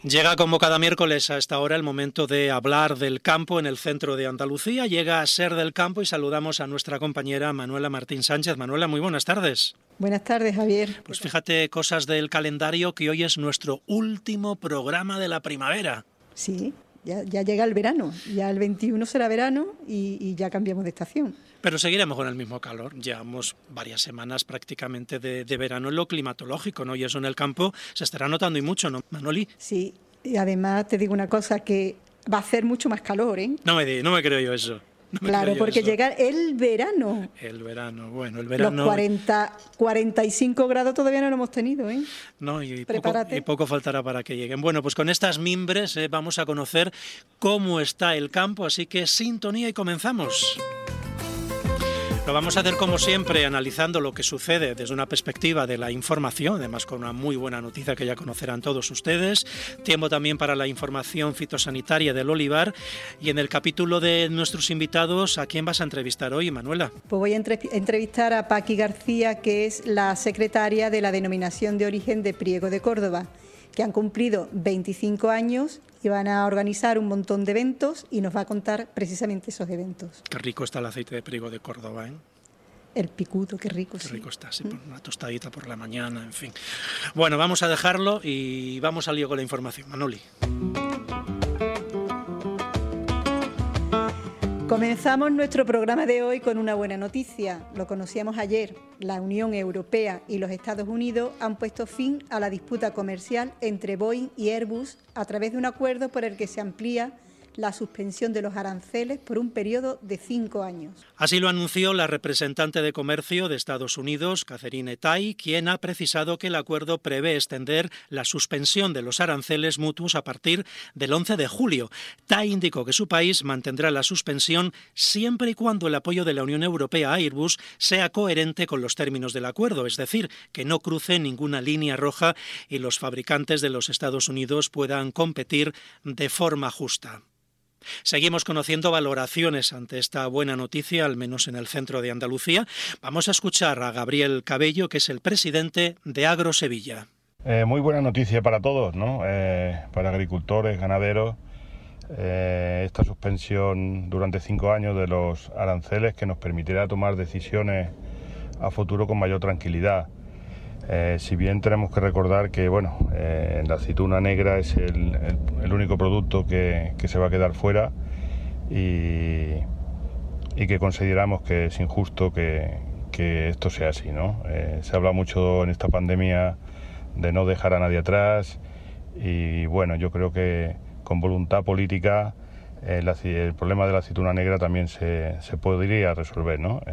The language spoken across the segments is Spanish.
Llega como cada miércoles a esta hora el momento de hablar del campo en el centro de Andalucía. Llega a Ser del Campo y saludamos a nuestra compañera Manuela Martín Sánchez. Manuela, muy buenas tardes. Buenas tardes, Javier. Pues fíjate, cosas del calendario, que hoy es nuestro último programa de la primavera. Sí, ya llega el verano. Ya el 21 será verano y ya cambiamos de estación. Pero seguiremos con el mismo calor. Llevamos varias semanas prácticamente de verano en lo climatológico, ¿no? Y eso en el campo se estará notando y mucho, ¿no, Manoli? Sí, y además te digo una cosa, que va a hacer mucho más calor, ¿eh? No me creo yo eso. Claro, porque llega el verano. El verano, bueno, el verano... Los 45 grados todavía no lo hemos tenido, ¿eh? No, y Prepárate. poco faltará para que lleguen. Bueno, pues con estas mimbres vamos a conocer cómo está el campo, así que sintonía y comenzamos. Lo vamos a hacer como siempre, analizando lo que sucede desde una perspectiva de la información, además con una muy buena noticia que ya conocerán todos ustedes. Tiempo también para la información fitosanitaria del olivar. Y en el capítulo de nuestros invitados, ¿a quién vas a entrevistar hoy, Manuela? Pues voy a entrevistar a Paqui García, que es la secretaria de la Denominación de Origen de Priego de Córdoba, que han cumplido 25 años y van a organizar un montón de eventos y nos va a contar precisamente esos eventos. Qué rico está el aceite de Priego de Córdoba, ¿eh? El picudo, qué rico. Qué rico está, sí, una tostadita por la mañana, en fin. Bueno, vamos a dejarlo y vamos al lío con la información. Manoli. Comenzamos nuestro programa de hoy con una buena noticia. Lo conocíamos ayer. La Unión Europea y los Estados Unidos han puesto fin a la disputa comercial entre Boeing y Airbus a través de un acuerdo por el que se amplía la suspensión de los aranceles por un periodo de 5 años. Así lo anunció la representante de Comercio de Estados Unidos, Catherine Tai, quien ha precisado que el acuerdo prevé extender la suspensión de los aranceles mutuos a partir del 11 de julio. Tai indicó que su país mantendrá la suspensión siempre y cuando el apoyo de la Unión Europea a Airbus sea coherente con los términos del acuerdo, es decir, que no cruce ninguna línea roja y los fabricantes de los Estados Unidos puedan competir de forma justa. Seguimos conociendo valoraciones ante esta buena noticia, al menos en el centro de Andalucía. Vamos a escuchar a Gabriel Cabello, que es el presidente de AgroSevilla. Muy buena noticia para todos, ¿no? Para agricultores, ganaderos. Esta suspensión durante 5 años de los aranceles que nos permitirá tomar decisiones a futuro con mayor tranquilidad. Si bien tenemos que recordar que la aceituna negra es el único producto que se va a quedar fuera y que consideramos que es injusto que esto sea así, ¿no? Se habla mucho en esta pandemia de no dejar a nadie atrás y yo creo que con voluntad política el problema de la aceituna negra también se podría resolver, ¿no?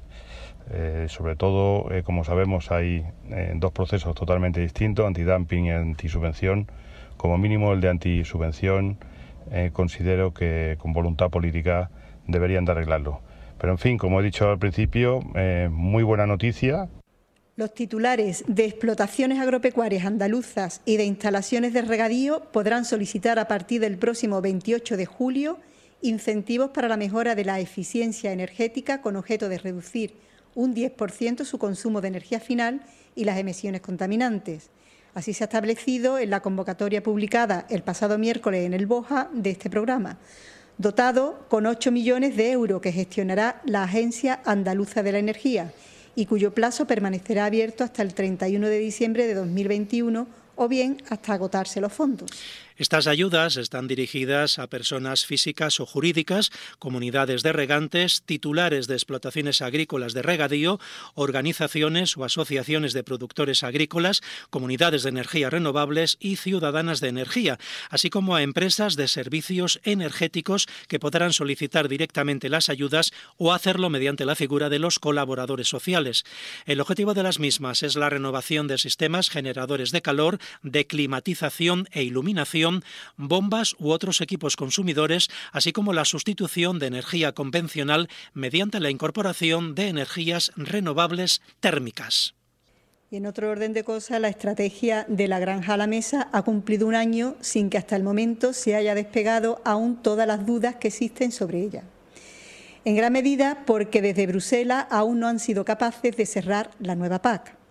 Sobre todo, como sabemos, hay 2 procesos totalmente distintos, antidumping y antisubvención. Como mínimo el de antisubvención considero que con voluntad política deberían de arreglarlo. Pero en fin, como he dicho al principio, muy buena noticia. Los titulares de explotaciones agropecuarias andaluzas y de instalaciones de regadío podrán solicitar a partir del próximo 28 de julio incentivos para la mejora de la eficiencia energética con objeto de reducir un 10% su consumo de energía final y las emisiones contaminantes. Así se ha establecido en la convocatoria publicada el pasado miércoles en el BOJA de este programa, dotado con 8 millones de euros que gestionará la Agencia Andaluza de la Energía y cuyo plazo permanecerá abierto hasta el 31 de diciembre de 2021 o bien hasta agotarse los fondos. Estas ayudas están dirigidas a personas físicas o jurídicas, comunidades de regantes, titulares de explotaciones agrícolas de regadío, organizaciones o asociaciones de productores agrícolas, comunidades de energías renovables y ciudadanas de energía, así como a empresas de servicios energéticos que podrán solicitar directamente las ayudas o hacerlo mediante la figura de los colaboradores sociales. El objetivo de las mismas es la renovación de sistemas generadores de calor, de climatización e iluminación, bombas u otros equipos consumidores, así como la sustitución de energía convencional mediante la incorporación de energías renovables térmicas. Y en otro orden de cosas, la estrategia de la granja a la mesa ha cumplido 1 año sin que hasta el momento se haya despegado aún todas las dudas que existen sobre ella. En gran medida porque desde Bruselas aún no han sido capaces de cerrar la nueva PAC.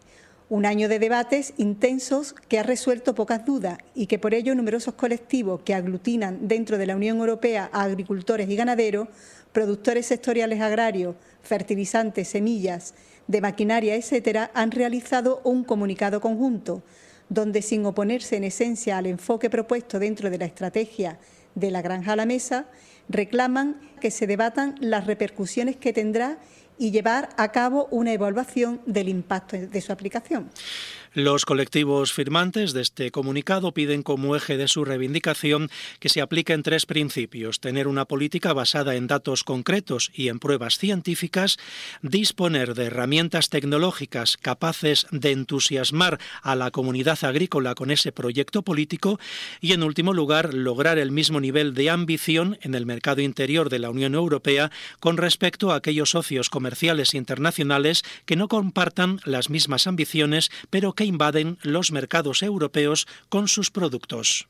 Un año de debates intensos que ha resuelto pocas dudas y que por ello numerosos colectivos que aglutinan dentro de la Unión Europea a agricultores y ganaderos, productores sectoriales agrarios, fertilizantes, semillas, de maquinaria, etcétera, han realizado un comunicado conjunto donde, sin oponerse en esencia al enfoque propuesto dentro de la estrategia de la granja a la mesa, reclaman que se debatan las repercusiones que tendrá y llevar a cabo una evaluación del impacto de su aplicación. Los colectivos firmantes de este comunicado piden como eje de su reivindicación que se apliquen 3 principios: tener una política basada en datos concretos y en pruebas científicas, disponer de herramientas tecnológicas capaces de entusiasmar a la comunidad agrícola con ese proyecto político y, en último lugar, lograr el mismo nivel de ambición en el mercado interior de la Unión Europea con respecto a aquellos socios comerciales internacionales que no compartan las mismas ambiciones, pero que invaden los mercados europeos con sus productos.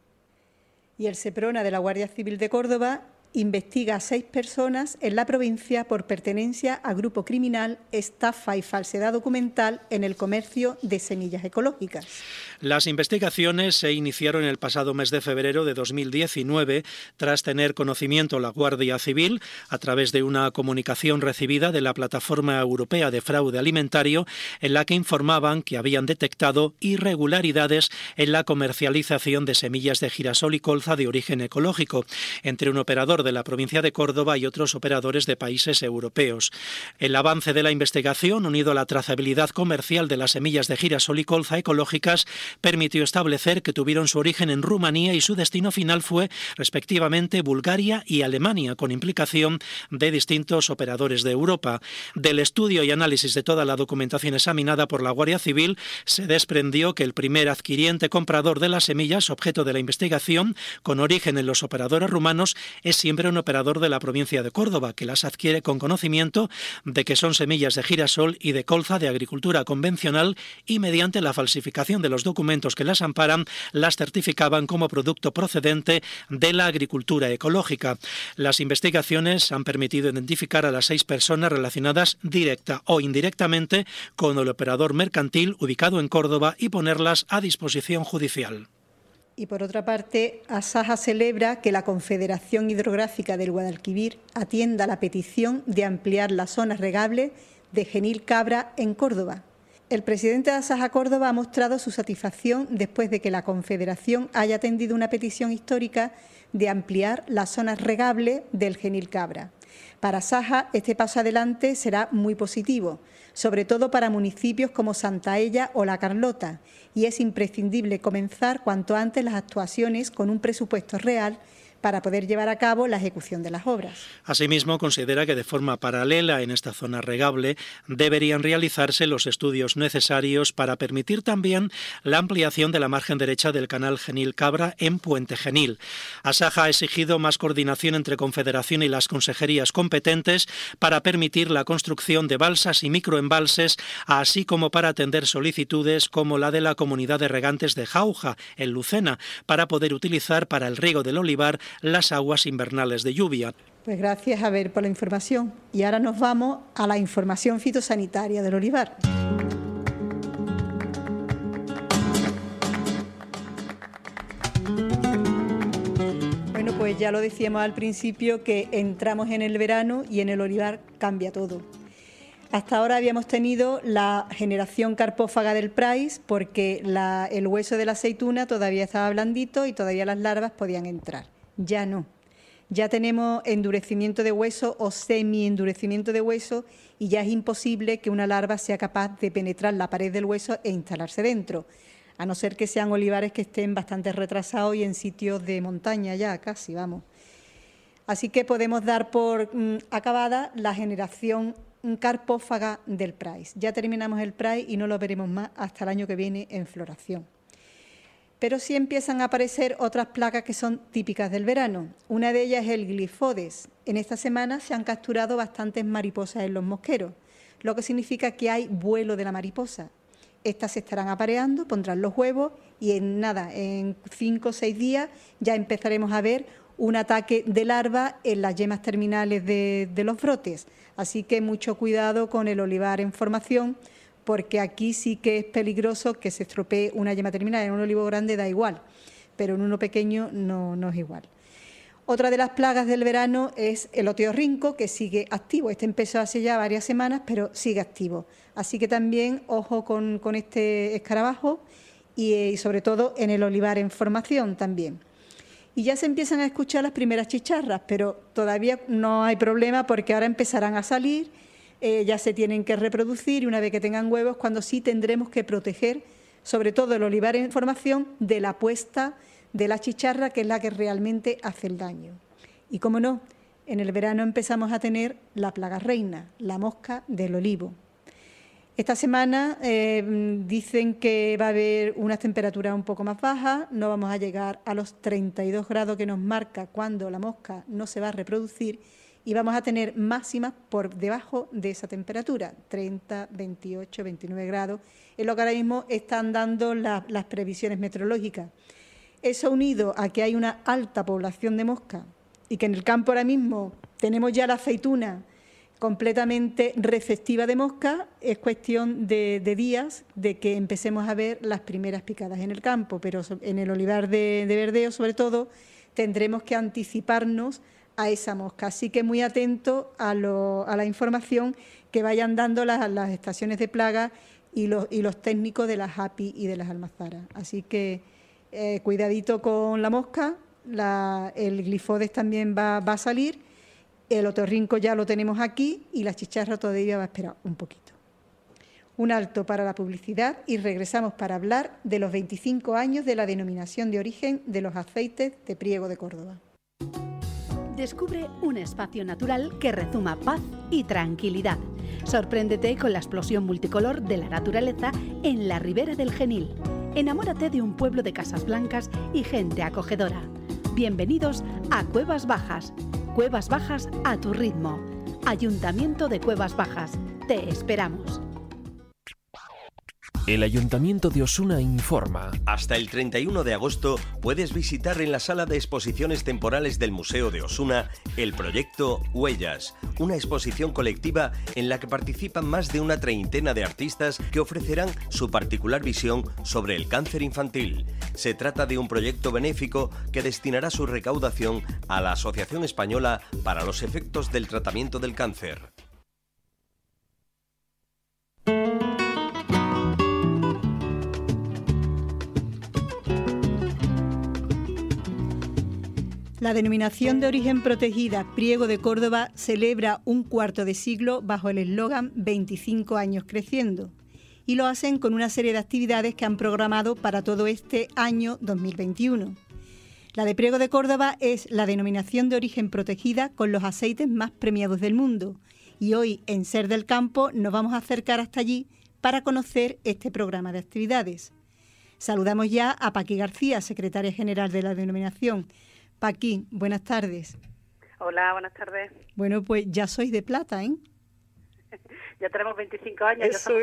Y el Seprona de la Guardia Civil de Córdoba investiga a 6 personas en la provincia por pertenencia a grupo criminal, estafa y falsedad documental en el comercio de semillas ecológicas. Las investigaciones se iniciaron el pasado mes de febrero de 2019 tras tener conocimiento la Guardia Civil, a través de una comunicación recibida de la Plataforma Europea de Fraude Alimentario, en la que informaban que habían detectado irregularidades en la comercialización de semillas de girasol y colza de origen ecológico entre un operador de la provincia de Córdoba y otros operadores de países europeos. El avance de la investigación, unido a la trazabilidad comercial de las semillas de girasol y colza ecológicas, permitió establecer que tuvieron su origen en Rumanía y su destino final fue, respectivamente, Bulgaria y Alemania, con implicación de distintos operadores de Europa. Del estudio y análisis de toda la documentación examinada por la Guardia Civil, se desprendió que el primer adquiriente comprador de las semillas, objeto de la investigación, con origen en los operadores rumanos, es siempre un operador de la provincia de Córdoba, que las adquiere con conocimiento de que son semillas de girasol y de colza de agricultura convencional y, mediante la falsificación de los documentos que las amparan, las certificaban como producto procedente de la agricultura ecológica. Las investigaciones han permitido identificar a las 6 personas relacionadas directa o indirectamente con el operador mercantil ubicado en Córdoba y ponerlas a disposición judicial. Y por otra parte, Asaja celebra que la Confederación Hidrográfica del Guadalquivir atienda la petición de ampliar las zonas regables de Genil Cabra en Córdoba. El presidente de Asaja Córdoba ha mostrado su satisfacción después de que la Confederación haya atendido una petición histórica de ampliar las zonas regables del Genil Cabra. Para Asaja, este paso adelante será muy positivo, sobre todo para municipios como Santaella o La Carlota, y es imprescindible comenzar cuanto antes las actuaciones con un presupuesto real para poder llevar a cabo la ejecución de las obras. Asimismo, considera que de forma paralela en esta zona regable deberían realizarse los estudios necesarios para permitir también la ampliación de la margen derecha del canal Genil Cabra en Puente Genil. Asaja ha exigido más coordinación entre Confederación y las consejerías competentes para permitir la construcción de balsas y microembalses, así como para atender solicitudes como la de la Comunidad de Regantes de Jauja, en Lucena, para poder utilizar para el riego del olivar las aguas invernales de lluvia. Pues gracias, Javier, por la información. Y ahora nos vamos a la información fitosanitaria del olivar. Bueno, pues ya lo decíamos al principio que entramos en el verano y en el olivar cambia todo. Hasta ahora habíamos tenido la generación carpófaga del Price porque el hueso de la aceituna todavía estaba blandito y todavía las larvas podían entrar. Ya no. Ya tenemos endurecimiento de hueso o semi-endurecimiento de hueso y ya es imposible que una larva sea capaz de penetrar la pared del hueso e instalarse dentro, a no ser que sean olivares que estén bastante retrasados y en sitios de montaña ya casi, vamos. Así que podemos dar por acabada la generación carpófaga del Price. Ya terminamos el Price y no lo veremos más hasta el año que viene en floración. Pero sí empiezan a aparecer otras plagas que son típicas del verano. Una de ellas es el glifodes. En esta semana se han capturado bastantes mariposas en los mosqueros, lo que significa que hay vuelo de la mariposa. Estas se estarán apareando, pondrán los huevos y en 5 o 6 días ya empezaremos a ver un ataque de larva en las yemas terminales de los brotes. Así que mucho cuidado con el olivar en formación, porque aquí sí que es peligroso que se estropee una yema terminal. En un olivo grande da igual, pero en uno pequeño no es igual. Otra de las plagas del verano es el oteorrinco, que sigue activo. Este empezó hace ya varias semanas, pero sigue activo. Así que también ojo con este escarabajo y sobre todo en el olivar en formación también. Y ya se empiezan a escuchar las primeras chicharras, pero todavía no hay problema porque ahora empezarán a salir, ya se tienen que reproducir y una vez que tengan huevos, cuando sí tendremos que proteger, sobre todo el olivar en formación, de la puesta de la chicharra, que es la que realmente hace el daño. Y cómo no, en el verano empezamos a tener la plaga reina, la mosca del olivo. Esta semana dicen que va a haber unas temperaturas un poco más bajas, no vamos a llegar a los 32 grados que nos marca cuando la mosca no se va a reproducir y vamos a tener máximas por debajo de esa temperatura, 30, 28, 29 grados, es lo que ahora mismo están dando las previsiones meteorológicas. Eso unido a que hay una alta población de mosca y que en el campo ahora mismo tenemos ya la aceituna completamente receptiva de mosca, es cuestión de días de que empecemos a ver las primeras picadas en el campo, pero en el olivar de verdeo, sobre todo, tendremos que anticiparnos a esa mosca. Así que muy atento a la información que vayan dando las estaciones de plaga y los técnicos de las API y de las almazaras. Así que cuidadito con la mosca, el glifodes también va a salir. El otorrinco ya lo tenemos aquí y la chicharra todavía va a esperar un poquito. Un alto para la publicidad y regresamos para hablar de los 25 años de la denominación de origen de los aceites de Priego de Córdoba. Descubre un espacio natural que rezuma paz y tranquilidad. Sorpréndete con la explosión multicolor de la naturaleza en la Ribera del Genil. Enamórate de un pueblo de casas blancas y gente acogedora. Bienvenidos a Cuevas Bajas. Cuevas Bajas a tu ritmo. Ayuntamiento de Cuevas Bajas. Te esperamos. El Ayuntamiento de Osuna informa. Hasta el 31 de agosto puedes visitar en la sala de exposiciones temporales del Museo de Osuna el proyecto Huellas, una exposición colectiva en la que participan más de una treintena de artistas que ofrecerán su particular visión sobre el cáncer infantil. Se trata de un proyecto benéfico que destinará su recaudación a la Asociación Española para los Efectos del Tratamiento del Cáncer. La denominación de origen protegida Priego de Córdoba celebra un cuarto de siglo bajo el eslogan 25 años creciendo y lo hacen con una serie de actividades que han programado para todo este año 2021. La de Priego de Córdoba es la denominación de origen protegida con los aceites más premiados del mundo y hoy en Ser del Campo nos vamos a acercar hasta allí para conocer este programa de actividades. Saludamos ya a Paqui García, secretaria general de la denominación. Paqui, buenas tardes. Hola, buenas tardes. Bueno, pues ya sois de plata, ¿eh? Ya tenemos 25 años. Eso.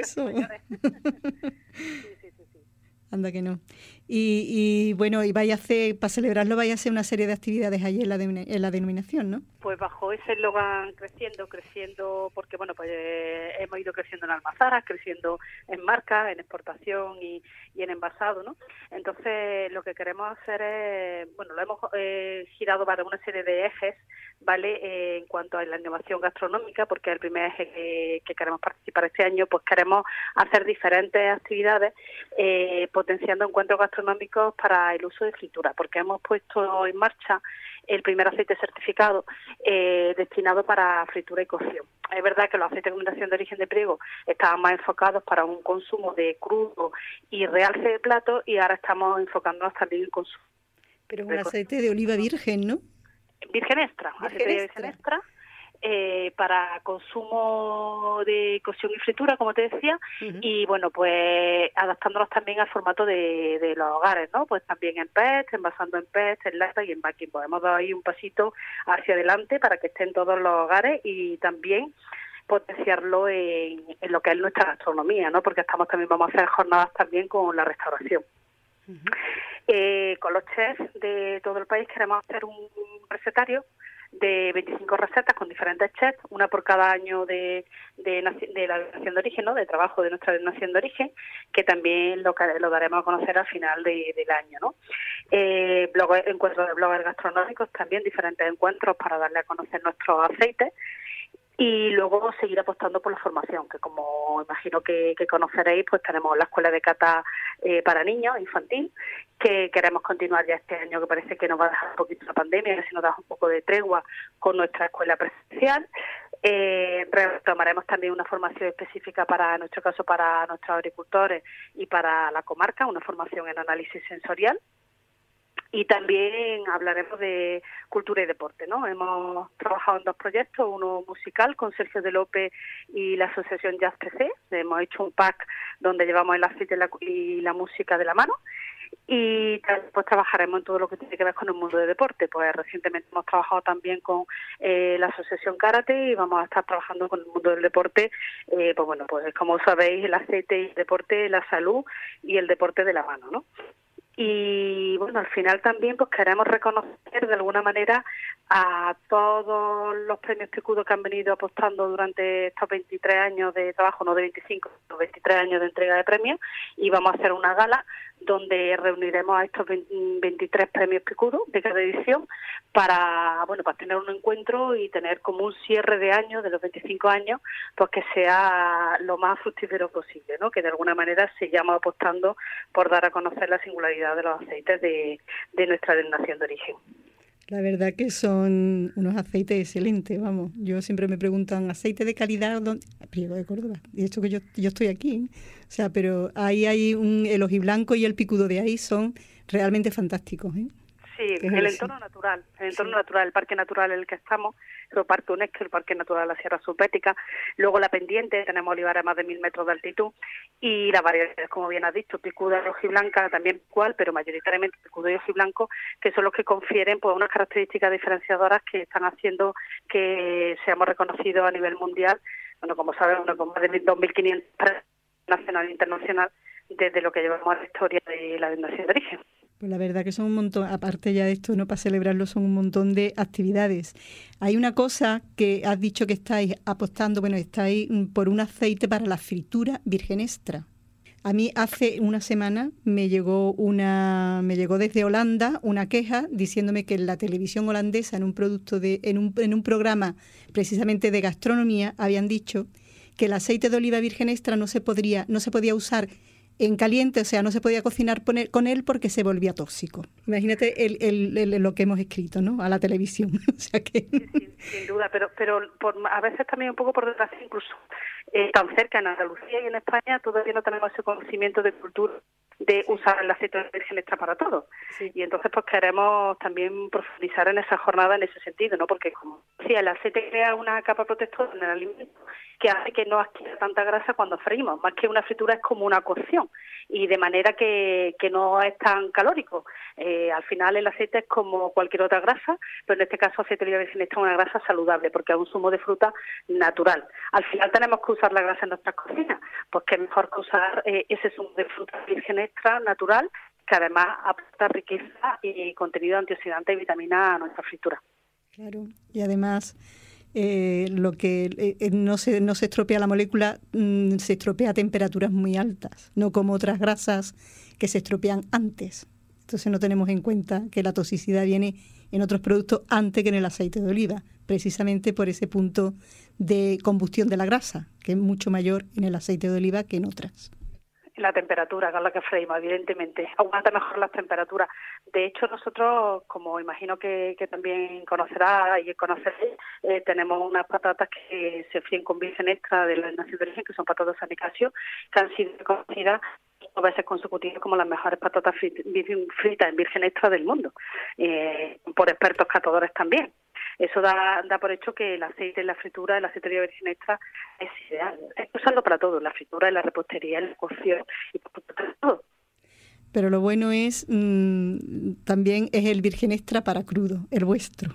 Sí. Anda que no. Y bueno, y vaya a hacer, para celebrarlo, vaya a hacer una serie de actividades allí en la denominación, ¿no? Pues bajo ese eslogan creciendo, porque bueno, pues hemos ido creciendo en almazaras, creciendo en marcas, en exportación y en envasado, ¿no? Entonces, lo que queremos hacer es, bueno, lo hemos girado para una serie de ejes, ¿vale? En cuanto a la innovación gastronómica, porque el primer eje que queremos participar este año, pues queremos hacer diferentes actividades potenciando encuentros gastronómicos para el uso de fritura, porque hemos puesto en marcha el primer aceite certificado destinado para fritura y cocción. Es verdad que los aceites de denominación de origen de Priego estaban más enfocados para un consumo de crudo y realce de plato y ahora estamos enfocándonos también en consumo. Pero un aceite de oliva virgen, ¿no? Virgen extra, aceite de virgen extra. Para consumo de cocción y fritura, como te decía, y bueno, pues adaptándonos también al formato de los hogares, ¿no? Pues también en PET, envasando en PET, en lata y en baking. Podemos dar ahí un pasito hacia adelante para que estén todos los hogares y también potenciarlo en lo que es nuestra gastronomía, ¿no? Porque vamos a hacer jornadas también con la restauración. Con los chefs de todo el país queremos hacer un recetario de 25 recetas con diferentes chefs, una por cada año de la denominación de origen, ¿no? De trabajo de nuestra denominación de origen, que también lo daremos a conocer al final del año, ¿no? Encuentros de bloggers gastronómicos, también diferentes encuentros para darle a conocer nuestros aceites. Y luego seguir apostando por la formación, que como imagino que conoceréis, pues tenemos la escuela de cata para niños, infantil, que queremos continuar ya este año, que parece que nos va a dejar un poquito la pandemia, que si nos da un poco de tregua con nuestra escuela presencial. Retomaremos también una formación específica en nuestro caso, para nuestros agricultores y para la comarca, una formación en análisis sensorial. Y también hablaremos de cultura y deporte, ¿no? Hemos trabajado en 2 proyectos, uno musical con Sergio de López y la asociación Jazz PC. Hemos hecho un pack donde llevamos el aceite y la música de la mano. Y pues trabajaremos en todo lo que tiene que ver con el mundo del deporte. Pues recientemente hemos trabajado también con la asociación Karate y vamos a estar trabajando con el mundo del deporte. Pues bueno, pues como sabéis, el aceite y el deporte, la salud y el deporte de la mano, ¿no? Y bueno, al final también pues queremos reconocer de alguna manera a todos los premios Picudo que han venido apostando durante estos 23 años de trabajo, no de 25, sino 23 años de entrega de premios, y vamos a hacer una gala donde reuniremos a estos 23 premios Picudo de cada edición para tener un encuentro y tener como un cierre de año de los 25 años, pues que sea lo más fructífero posible, ¿no? Que de alguna manera sigamos apostando por dar a conocer la singularidad de los aceites de nuestra denominación de origen. La verdad que son unos aceites excelentes, vamos. Yo siempre me preguntan, ¿aceite de calidad? Priego de Córdoba. Y esto que yo estoy aquí, ¿eh? O sea, pero ahí hay el ojiblanco y el picudo de ahí son realmente fantásticos, ¿eh? Sí, el entorno natural, el parque natural en el que estamos, el parque UNESCO, el parque natural de la Sierra Subbética, luego la pendiente, tenemos olivares a más de 1000 metros de altitud, y las variedades, como bien has dicho, picuda y hojiblanca, también igual, pero mayoritariamente picudo y hojiblanco, que son los que confieren pues unas características diferenciadoras que están haciendo que seamos reconocidos a nivel mundial, bueno, como sabemos, con más de 2.500 nacional e internacional, desde lo que llevamos a la historia de la denominación de origen. Pues la verdad que son un montón, aparte ya de esto, no para celebrarlo, son un montón de actividades. Hay una cosa que has dicho que estáis apostando, estáis por un aceite para la fritura virgen extra. A mí hace una semana me llegó desde Holanda una queja diciéndome que en la televisión holandesa, en un programa precisamente de gastronomía, habían dicho que el aceite de oliva virgen extra no se podía usar en caliente, o sea, no se podía cocinar con él porque se volvía tóxico. Imagínate lo que hemos escrito, ¿no? A la televisión. O sea que... Sí, sin duda, pero a veces también un poco por desgracia, incluso tan cerca en Andalucía y en España todavía no tenemos ese conocimiento de cultura de usar el aceite de virgen extra para todo. Sí. Y entonces pues queremos también profundizar en esa jornada en ese sentido, ¿no? Porque como decía, el aceite crea una capa protectora en el alimento que hace que no adquiera tanta grasa cuando freímos. Más que una fritura es como una cocción, y de manera que no es tan calórico. Al final el aceite es como cualquier otra grasa, pero en este caso aceite de oliva virgen extra es una grasa saludable porque es un zumo de fruta natural. Al final tenemos que usar la grasa en nuestras cocinas, pues qué mejor que usar ese zumo de fruta virgen extra natural, que además aporta riqueza y contenido antioxidante y vitamina a nuestra fritura. Claro, y además lo que no se estropea la molécula, se estropea a temperaturas muy altas, no como otras grasas que se estropean antes. Entonces no tenemos en cuenta que la toxicidad viene en otros productos antes que en el aceite de oliva, precisamente por ese punto de combustión de la grasa, que es mucho mayor en el aceite de oliva que en otras. La temperatura con la que freímos, evidentemente, aguanta mejor las temperaturas. De hecho, nosotros, como imagino que también conocerá y conoceréis, tenemos unas patatas que se fríen con virgen extra de la denominación de origen, que son patatas San Nicasio, que han sido conocidas 2 veces consecutivas como las mejores patatas fritas en virgen extra del mundo, por expertos catadores también. Eso da por hecho que el aceite en la fritura, el aceite de oliva virgen extra es ideal. Hay que usarlo para todo, en la fritura, en la repostería, en la cocción y para todo. Pero lo bueno es también es el virgen extra para crudo, el vuestro.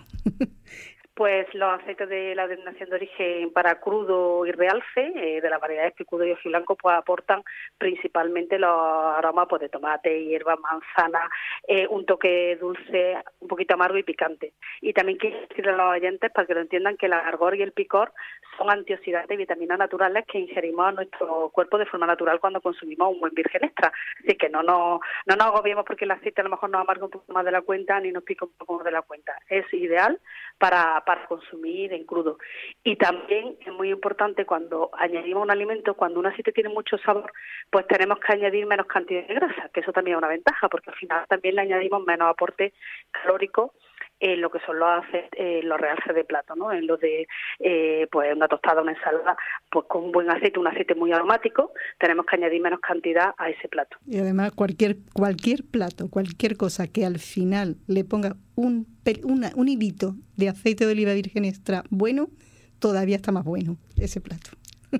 Pues los aceites de la denominación de origen para crudo y realce, de las variedades picudo y hojiblanco, pues aportan principalmente los aromas pues de tomate, hierba, manzana, un toque dulce, poquito amargo y picante. Y también quiero decirle a los oyentes, para que lo entiendan, que el amargor y el picor son antioxidantes y vitaminas naturales que ingerimos a nuestro cuerpo de forma natural cuando consumimos un buen virgen extra. Así que no nos agobiemos porque el aceite a lo mejor nos amarga un poco más de la cuenta ni nos pica un poco más de la cuenta. Es ideal para consumir en crudo. Y también es muy importante cuando añadimos un alimento, cuando un aceite tiene mucho sabor, pues tenemos que añadir menos cantidad de grasa, que eso también es una ventaja, porque al final también le añadimos menos aporte calórico en lo que son los realces de plato, ¿no? En lo de pues una tostada, una ensalada, pues con un buen aceite, un aceite muy aromático, tenemos que añadir menos cantidad a ese plato. Y además cualquier plato, cualquier cosa que al final le ponga un hilito de aceite de oliva virgen extra bueno, todavía está más bueno ese plato.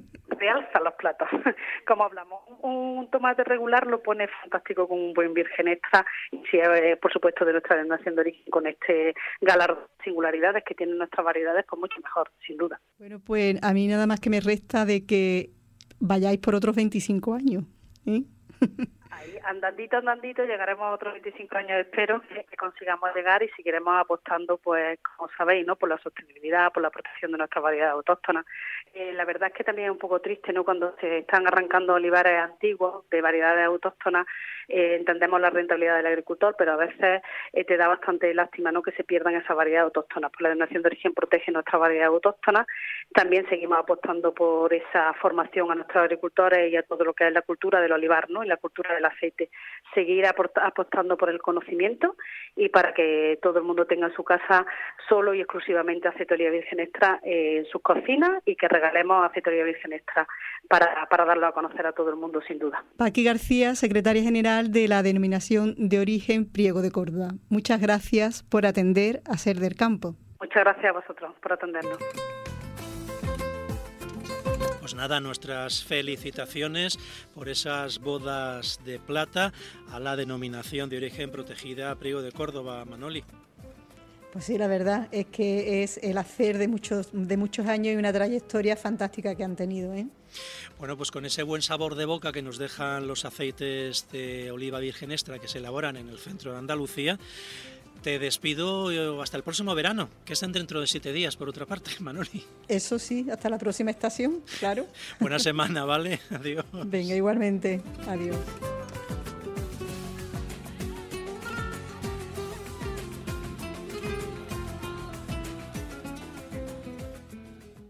Realza los platos. Como hablamos, un tomate regular lo pone fantástico con un buen virgen extra y si es, por supuesto, de nuestra denominación de origen, con este galardón de singularidades que tienen nuestras variedades, pues mucho mejor, sin duda. Bueno, pues a mí nada más que me resta de que vayáis por otros 25 años, ¿eh? Ahí, andandito, llegaremos a otros 25 años, espero que consigamos llegar, y seguiremos apostando, pues, como sabéis, ¿no?, por la sostenibilidad, por la protección de nuestras variedades autóctonas. La verdad es que también es un poco triste, ¿no?, cuando se están arrancando olivares antiguos de variedades autóctonas. Entendemos la rentabilidad del agricultor, pero a veces te da bastante lástima, ¿no?, que se pierdan esas variedades autóctonas. Por la denominación de origen protege nuestras variedades autóctonas. También seguimos apostando por esa formación a nuestros agricultores y a todo lo que es la cultura del olivar, ¿no?, y la cultura del aceite. Seguir apostando por el conocimiento y para que todo el mundo tenga en su casa solo y exclusivamente aceite de oliva virgen extra en sus cocinas, y que regalemos aceite de oliva virgen extra para darlo a conocer a todo el mundo, sin duda. Paqui García, secretaria general de la Denominación de Origen Priego de Córdoba. Muchas gracias por atender a Ser del Campo. Muchas gracias a vosotros por atendernos. Pues nada, nuestras felicitaciones por esas bodas de plata a la Denominación de Origen Protegida Priego de Córdoba, Manoli. Pues sí, la verdad es que es el hacer de muchos años y una trayectoria fantástica que han tenido, ¿eh? Bueno, pues con ese buen sabor de boca que nos dejan los aceites de oliva virgen extra que se elaboran en el centro de Andalucía, te despido hasta el próximo verano, que es dentro de 7 días, por otra parte, Manoli. Eso sí, hasta la próxima estación, claro. Buena semana, ¿vale? Adiós. Venga, igualmente. Adiós.